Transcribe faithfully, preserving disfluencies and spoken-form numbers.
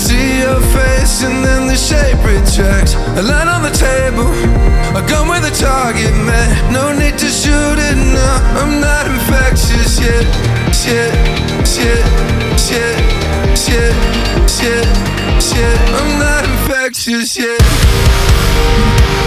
See your face and then the shape retracts. A line on the table, a gun with a target, man. No need to shoot it, no, I'm not infectious yet. Shit, shit, shit, shit, shit, shit, I'm not infectious yet.